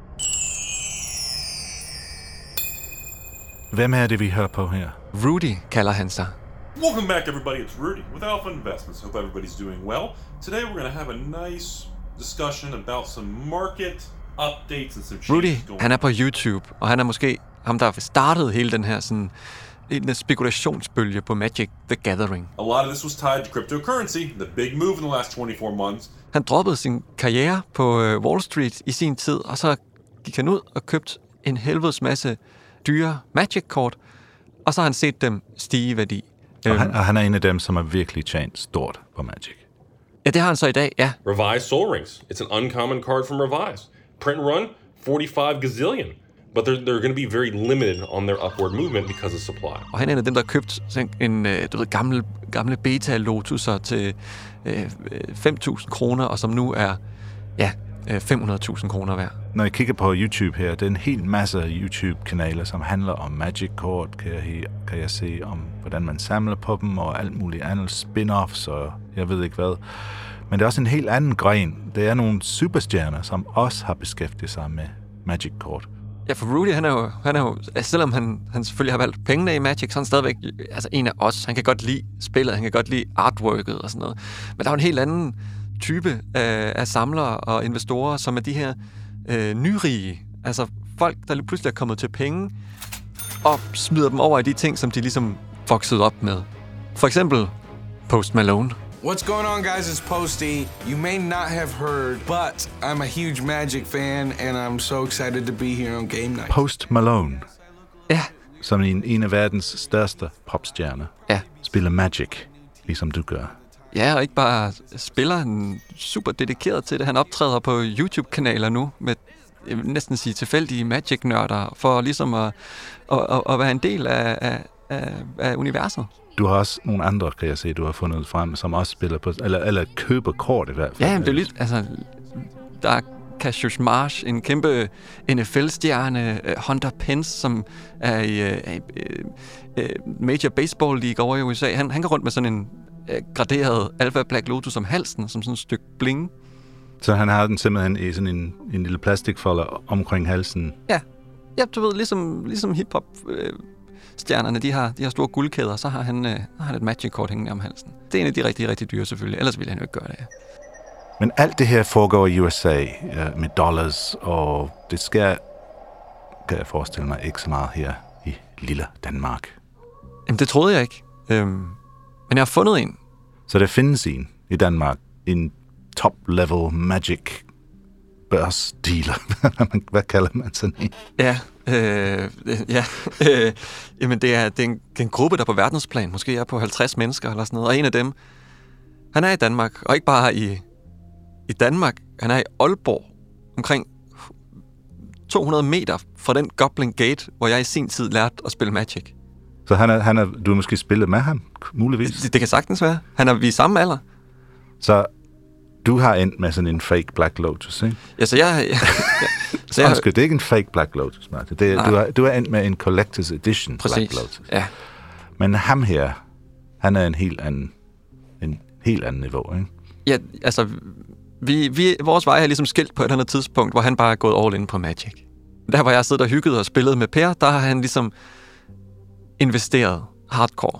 Hvem er det, vi hører på her? Rudy kalder han sig. Welcome back, everybody. It's Rudy with Alpha Investments. Hope everybody's doing well. Today we're going to have a nice discussion about some market updates and some changes Rudy, going han er på YouTube, og han er måske ham, der startede hele den her sådan en spekulationsbølge på Magic the Gathering. A lot of this was tied to cryptocurrency, the big move in the last twenty-four months. Han droppede sin karriere på Wall Street i sin tid, og så gik han ud og købte en helvedes masse dyre Magic-kort, og så har han set dem stige i værdi. Og han, og han er en af dem, som har virkelig tjent stort på Magic. Ja, det har han så i dag, ja. Revise Sol Rings. It's an uncommon card from Revise. Print and run, forty-five gazillion. But they're, they're going to be very limited on their upward movement because of supply. Og han er en af dem, der har købt en, du ved, gamle, gamle beta-lotuser til øh, fem tusind kroner, og som nu er ja, fem hundrede tusind kroner værd. Når jeg kigger på YouTube her, det er en hel masse YouTube-kanaler, som handler om Magic-kort, kan jeg, kan jeg se om, hvordan man samler på dem, og alt muligt andet spin-offs, og jeg ved ikke hvad. Men det er også en helt anden gren. Det er nogle superstjerner, som også har beskæftiget sig med Magic-kort. Ja, for Rudy, han er jo, han er jo altså selvom han, han selvfølgelig har valgt pengene i Magic, så er han stadigvæk altså en af os. Han kan godt lide spillet, han kan godt lide artworket og sådan noget. Men der er jo en helt anden type af, af samlere og investorer, som er de her øh, nyrige. Altså folk, der lige pludselig er kommet til penge, og smider dem over i de ting, som de ligesom voksede op med. For eksempel Post Malone. What's going on, guys? It's Posty. You may not have heard, but I'm a huge Magic fan, and I'm so excited to be here on Game Night. Post Malone. Ja. Som en, en af verdens største popstjerner. Ja. Spiller Magic, ligesom du gør. Ja, og ikke bare spiller, han super dedikeret til det. Han optræder på YouTube-kanaler nu med jeg vil næsten sige tilfældige Magic-nørder, for ligesom at, at, at, at være en del af, af, af, af universet. Du har også nogle andre, kan jeg se, du har fundet frem, som også spiller på, eller, eller køber kort i hvert fald. Ja, men det er lidt, altså, der er Cassius Marsh, en kæmpe N F L-stjerne, Hunter Pence, som er i uh, uh, Major Baseball League over i U S A. Han, han går rundt med sådan en uh, graderet Alpha Black Lotus om halsen, som sådan et stykke bling. Så han har den simpelthen i sådan en, en lille plastikfolder omkring halsen? Ja, ja, du ved, ligesom, ligesom hip-hop øh, stjernerne, de har, de har store guldkæder, så har han, øh, har han et Magic-kort hængende om halsen. Det er en af de rigtig, rigtig dyre selvfølgelig, ellers ville han jo ikke gøre det. Men alt det her foregår i U S A ja, med dollars, og det sker, kan jeg forestille mig, ikke så meget her i lille Danmark. Jamen, det troede jeg ikke. Øhm, men jeg har fundet en. Så der findes en i Danmark, en top-level Magic børsdealer. Hvad kalder man sådan en? Ja, øh, ja. Øh, jamen det er, det, er en, det er en gruppe, der på verdensplan måske er på halvtreds mennesker eller sådan noget, og en af dem, han er i Danmark, og ikke bare i, i Danmark, han er i Aalborg, omkring to hundrede meter fra den Goblin Gate, hvor jeg i sin tid lærte at spille Magic. Så han er, han er, du har måske spillet med ham, muligvis? Det, det kan sagtens være. Han er vi er samme alder. Så du har endt med sådan en fake Black Lotus, ikke? Ja, så jeg... jeg, så jeg Undskyld, det er ikke en fake Black Lotus, Martin. Det er, du, er, du er endt med en Collector's Edition Præcis. Black Lotus. Ja. Men ham her, han er en helt anden, en helt anden niveau, ikke? Ja, altså, vi, vi, vores vej er ligesom skilt på et eller andet tidspunkt, hvor han bare er gået all in på Magic. Der, hvor jeg sidder og hyggede og spillede med Per, der har han ligesom investeret hardcore.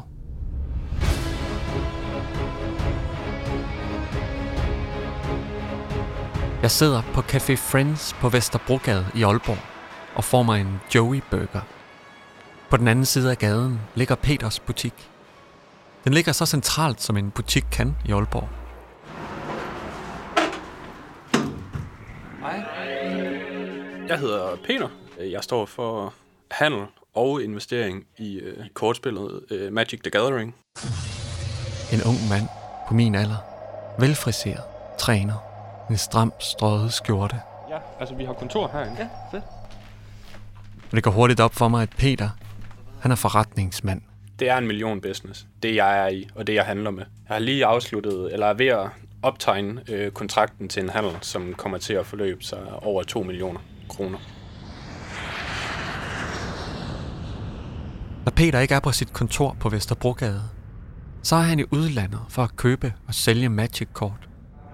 Jeg sidder på Café Friends på Vesterbrogade i Aalborg og får mig en Joey Burger. På den anden side af gaden ligger Peters butik. Den ligger så centralt, som en butik kan i Aalborg. Hej. Jeg hedder Peter. Jeg står for handel og investering i uh, kortspillet uh, Magic the Gathering. En ung mand på min alder. Velfriseret. Træner. En stram, strøget skjorte. Ja, altså vi har kontor herinde. Ja, fedt. Og det går hurtigt op for mig, at Peter, han er forretningsmand. Det er en million business. Det jeg er i, og det jeg handler med. Jeg har lige afsluttet, eller er ved at optegne øh, kontrakten til en handel, som kommer til at forløbe sig over to millioner kroner. Når Peter ikke er på sit kontor på Vesterbrogade, så er han i udlandet for at købe og sælge Magic-kort.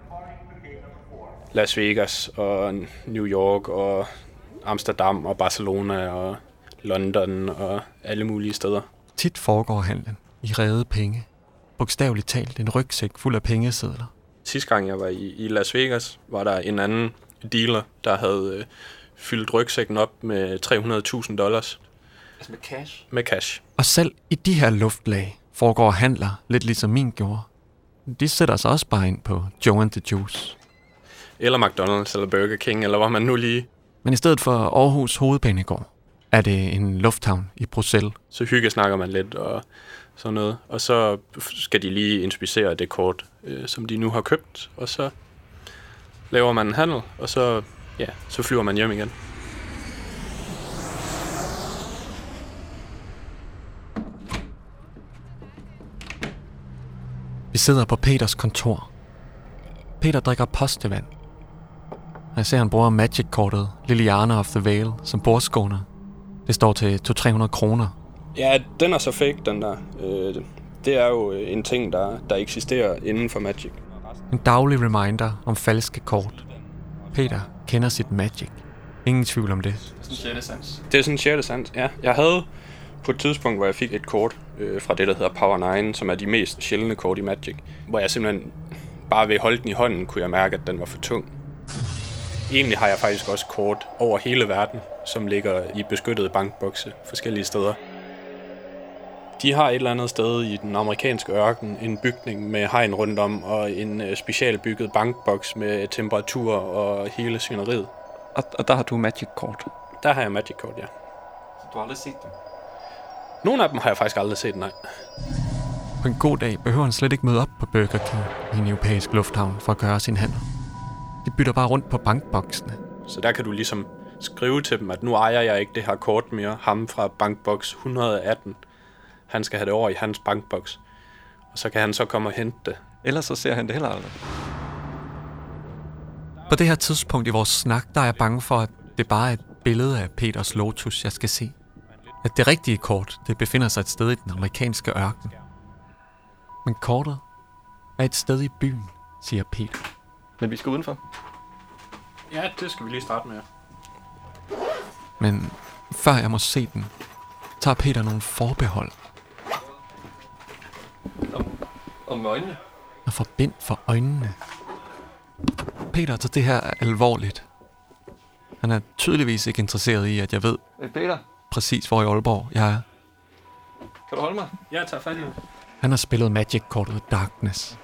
Las Vegas og New York og Amsterdam og Barcelona og London og alle mulige steder. Tit foregår handlen i rede penge. Bogstaveligt talt en rygsæk fuld af pengesedler. Sidste gang jeg var i, i Las Vegas, var der en anden dealer, der havde øh, fyldt rygsækken op med tre hundrede tusind dollars. Altså med cash? Med cash. Og selv i de her luftlag foregår handler lidt ligesom min gjorde. De sætter sig også bare ind på Joe and the Juice. Eller McDonald's, eller Burger King, eller hvor man nu lige... Men i stedet for Aarhus Hovedbanegård, er det en lufthavn i Bruxelles. Så hyggesnakker man lidt og sådan noget. Og så skal de lige inspicere det kort, øh, som de nu har købt. Og så laver man en handel, og så, ja, så flyver man hjem igen. Vi sidder på Peters kontor. Peter drikker postevand. Jeg ser, han bruger Magic-kortet Liliana of the Veil som bordskåner. Det står til to til tre hundrede kroner. Ja, den er så fake, den der. Det er jo en ting, der, der eksisterer inden for Magic. En daglig reminder om falske kort. Peter kender sit Magic. Ingen tvivl om det. Det er sådan sjette sans. Det er sådan sjette sans, ja. Jeg havde på et tidspunkt, hvor jeg fik et kort øh, fra det, der hedder Power ni, som er de mest sjældne kort i Magic. Hvor jeg simpelthen bare ved at holde den i hånden, kunne jeg mærke, at den var for tung. Egentlig har jeg faktisk også kort over hele verden, som ligger i beskyttede bankbokse forskellige steder. De har et eller andet sted i den amerikanske ørken en bygning med hegn rundt om, og en specialbygget bankboks med temperatur og hele svineriet. Og, og der har du Magic-kort? Der har jeg Magic-kort, ja. Du har aldrig set dem? Nogle af dem har jeg faktisk aldrig set, nej. På en god dag behøver han slet ikke møde op på Burger King i en europæisk lufthavn for at gøre sin handel. De bytter bare rundt på bankboksene. Så der kan du ligesom skrive til dem, at nu ejer jeg ikke det her kort mere. Ham fra bankboks et hundrede og atten. Han skal have det over i hans bankboks. Og så kan han så komme og hente det. Ellers så ser han det heller aldrig. På det her tidspunkt i vores snak, der er jeg bange for, at det bare er et billede af Peters Lotus, jeg skal se. At det rigtige kort, det befinder sig et sted i den amerikanske ørken. Men kortet er et sted i byen, siger Peter. Men vi skal udenfor. Ja, det skal vi lige starte med. Men før jeg må se den, tager Peter nogle forbehold. Om, om øjnene? Og får bind for øjnene. Peter tager det her alvorligt. Han er tydeligvis ikke interesseret i, at jeg ved hey Peter. præcis, hvor i Aalborg jeg er. Kan du holde mig? Jeg tager fat i det. Han har spillet Magic-kortet Darkness.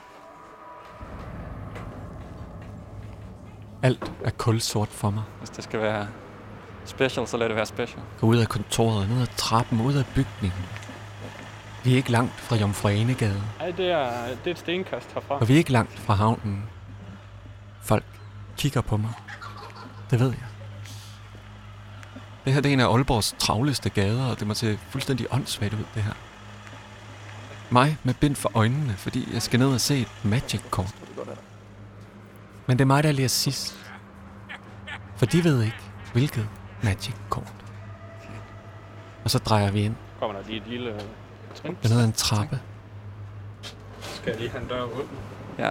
Alt er kulsort for mig. Hvis det skal være special, så lad det være special. Gå ud af kontoret, ned ad trappen, ud af bygningen. Vi er ikke langt fra Jomfru Anegade. Nej, det er, det er et stenkast herfra. Og vi er ikke langt fra havnen. Folk kigger på mig. Det ved jeg. Det her det er en af Aalborgs travleste gader, og det må se fuldstændig åndssvagt ud, det her. Mig med bind for øjnene, fordi jeg skal ned og se et Magic-kort. Men det er mig, der lige sidst. For de ved ikke, hvilket Magic-kort. Og så drejer vi ind. Kommer der lige et lille trin. Det er ned ad en trappe. Skal jeg lige have en dør åben? Ja.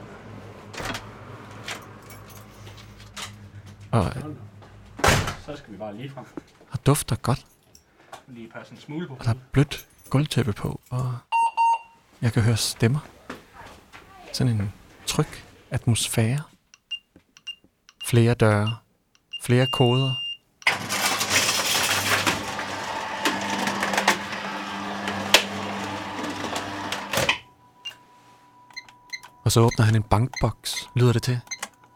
Og, så skal vi bare lige frem. Og dufter godt. Lige passe en smule på. Og der er blødt gulvtæppe på, og jeg kan høre stemmer. Sådan en tryg atmosfære. Flere døre. Flere koder. Og så åbner han en bankboks, lyder det til.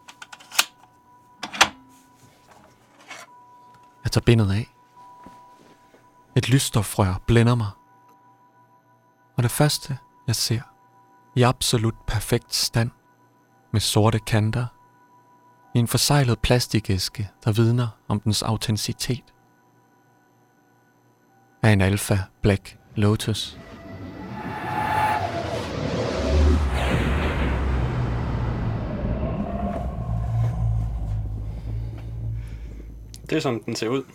Jeg tager bindet af. Et lysstofrør blænder mig. Og det første, jeg ser, i absolut perfekt stand, med sorte kanter, i en forseglet plastikæske, der vidner om dens autenticitet, er en Alpha Black Lotus. Det er sådan, den ser ud.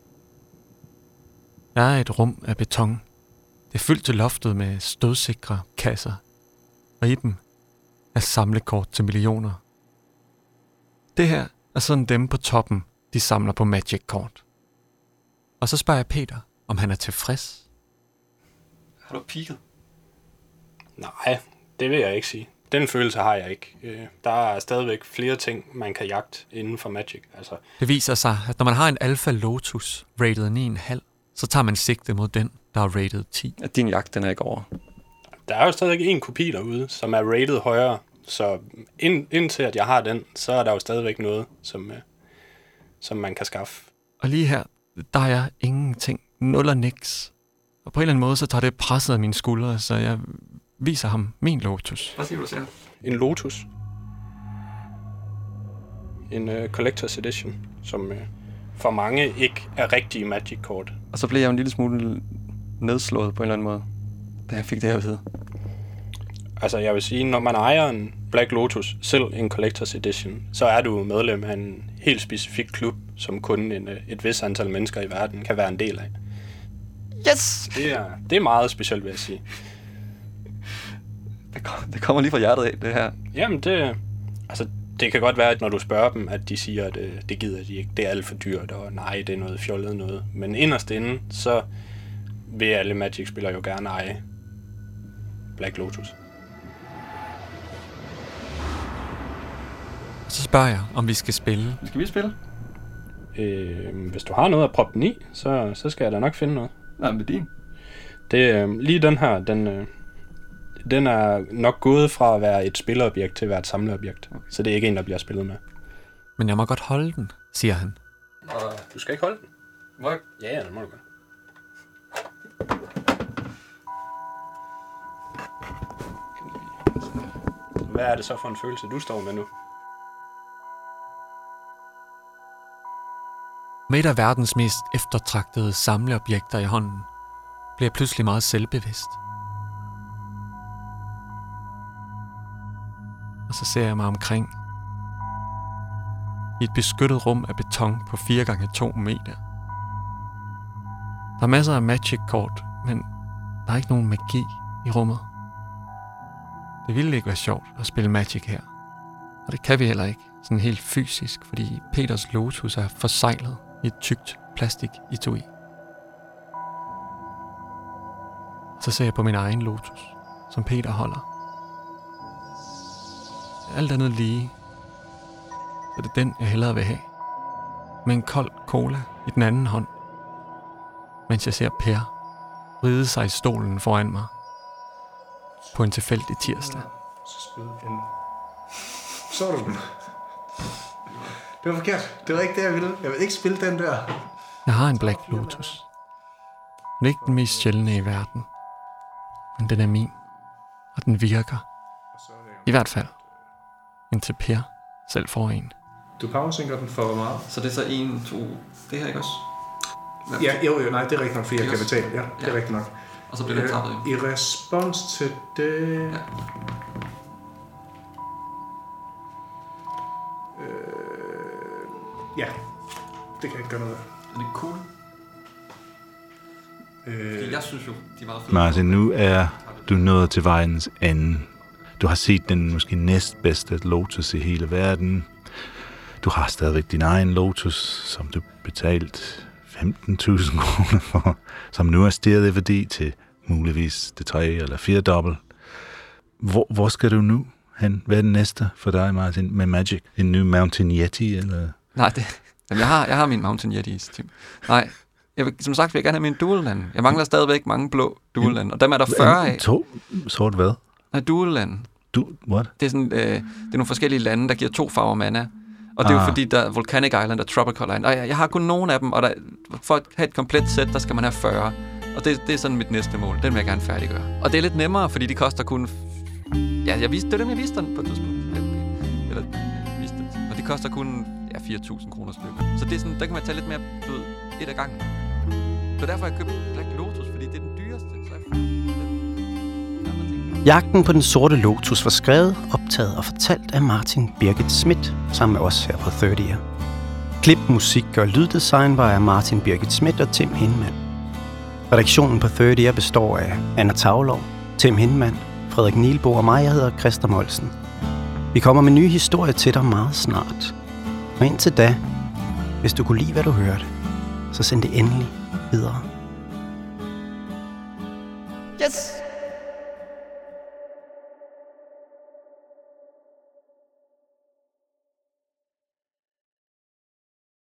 Der er et rum af beton. Det er fyldt til loftet med stødsikre kasser. Og i dem er samlekort til millioner. Det her er sådan dem på toppen, de samler på Magic-kort. Og så spørger jeg Peter, om han er tilfreds. Har du peaked? Nej, det vil jeg ikke sige. Den følelse har jeg ikke. Der er stadigvæk flere ting, man kan jagte inden for Magic. Altså. Det viser sig, at når man har en Alpha Lotus rated ni komma fem, så tager man sigte mod den, der er rated ti. At din jagt, den er ikke over. Der er jo stadigvæk en kopi derude, som er rated højere. Så ind, indtil at jeg har den, så er der jo stadigvæk noget, som, øh, som man kan skaffe. Og lige her, der er jeg ingenting. Nul og niks. Og på en eller anden måde, så tager det presset af mine skuldre, så jeg viser ham min Lotus. Hvad siger du, siger? En Lotus. En uh, Collector's Edition, som uh, for mange ikke er rigtige Magic-kort. Og så blev jeg en lille smule nedslået på en eller anden måde, da jeg fik det her at vide. Altså, jeg vil sige, når man ejer en Black Lotus, selv en Collector's Edition, så er du medlem af en helt specifik klub, som kun en, et vis antal mennesker i verden kan være en del af. Yes! Det er, det er meget specielt, vil jeg sige. Det kommer lige fra hjertet af, det her. Jamen, det, altså, det kan godt være, at når du spørger dem, at de siger, at det, det gider de ikke. Det er alt for dyrt, og nej, det er noget fjollet noget. Men inderst inde, så vil alle Magic-spillere jo gerne eje Black Lotus. Så spørger jeg, om vi skal spille. Skal vi spille? Øh, hvis du har noget at proppe den i, så, så skal jeg da nok finde noget. Nej, men din. Det, øh, lige den her, den, øh, den er nok gået fra at være et spillerobjekt til at være et samleobjekt. Okay. Så det er ikke en, der bliver spillet med. Men jeg må godt holde den, siger han. Og du skal ikke holde den? Må jeg? Ja, ja, det må du godt. Hvad er det så for en følelse, du står med nu? Med et af verdens mest eftertragtede samleobjekter i hånden, bliver jeg pludselig meget selvbevidst. Og så ser jeg mig omkring i et beskyttet rum af beton på fire gange to meter. Der er masser af Magic-kort, men der er ikke nogen magi i rummet. Det ville ikke være sjovt at spille Magic her. Og det kan vi heller ikke, sådan helt fysisk, fordi Peters Lotus er forseglet i et tykt plastik-etui. Så ser jeg på min egen Lotus, som Peter holder. Alt andet lige, så det er den, jeg hellere vil have. Med en kold cola i den anden hånd, mens jeg ser Per vride sig i stolen foran mig på en tilfældig tirsdag. Så du den. Det var forkert. Det var ikke det, jeg ville. Jeg vil ikke spille den der. Jeg har en Black Lotus. Den er ikke den mest sjældne i verden. Men den er min. Og den virker. I hvert fald. Indtil Per selv får en. Du powersynker den for meget. Så det er så en, to... Det her ikke også? Ja, jo, jo, nej, det er rigtigt nok, fordi jeg kan betale. Ja, det er ja. rigtigt nok. Og så bliver det trappet ind. I respons til det... Ja. Øh, ja, det kan jeg ikke gøre noget af. Er det cool? Øh, jeg synes jo, de er meget fede. Martin, nu er du nået til vejens ende. Du har set den måske næstbedste Lotus i hele verden. Du har stadigvæk din egen Lotus, som du betalt femten tusind kroner for, som nu er steget i værdi til muligvis det tre eller fire dobbelt. Hvor, hvor skal du nu hen? Hvad er det næste for dig, Martin, med Magic? En ny Mountain Yeti, eller? Nej, det, jamen jeg, har, jeg har min Mountain Yeti. Nej, jeg vil, som sagt vil jeg gerne have min Dual Land. Jeg mangler stadigvæk mange blå Dual Land, og dem er der fyrre af. To sort hvad? Nej, Dual Land. Du, what? Det er, sådan, øh, det er nogle forskellige lande, der giver to farver mana. Og det er ah. jo fordi, der er Volcanic Island og Tropical Island. Og jeg, jeg har kun nogle af dem, og der, for at have et komplet sæt, der skal man have fyrre. Og det, det er sådan mit næste mål. Den vil jeg gerne færdiggøre. Og det er lidt nemmere, fordi de koster kun... Ja, jeg viste, det er dem, jeg viste den på et tidspunkt. Eller, jeg viste det. Og de koster kun ja, fire tusind kroner stykker. Så det er sådan, der kan man tage lidt mere død et af gangen. Så derfor har jeg købt Black Lotus, fordi det er den dyreste. Så jeg... Jagten på den sorte Lotus var skrevet, optaget og fortalt af Martin Birgit Schmidt, sammen med os her på tredier. Klip, musik og lyddesign var af Martin Birgit Schmidt og Tim Hinman. Redaktionen på tredier består af Anna Tavlov, Tim Hinman, Frederik Nielbo og mig, jeg hedder Christa Molsen. Vi kommer med nye historier til dig meget snart. Og indtil da, hvis du kunne lide, hvad du hørte, så send det endelig videre. Yes!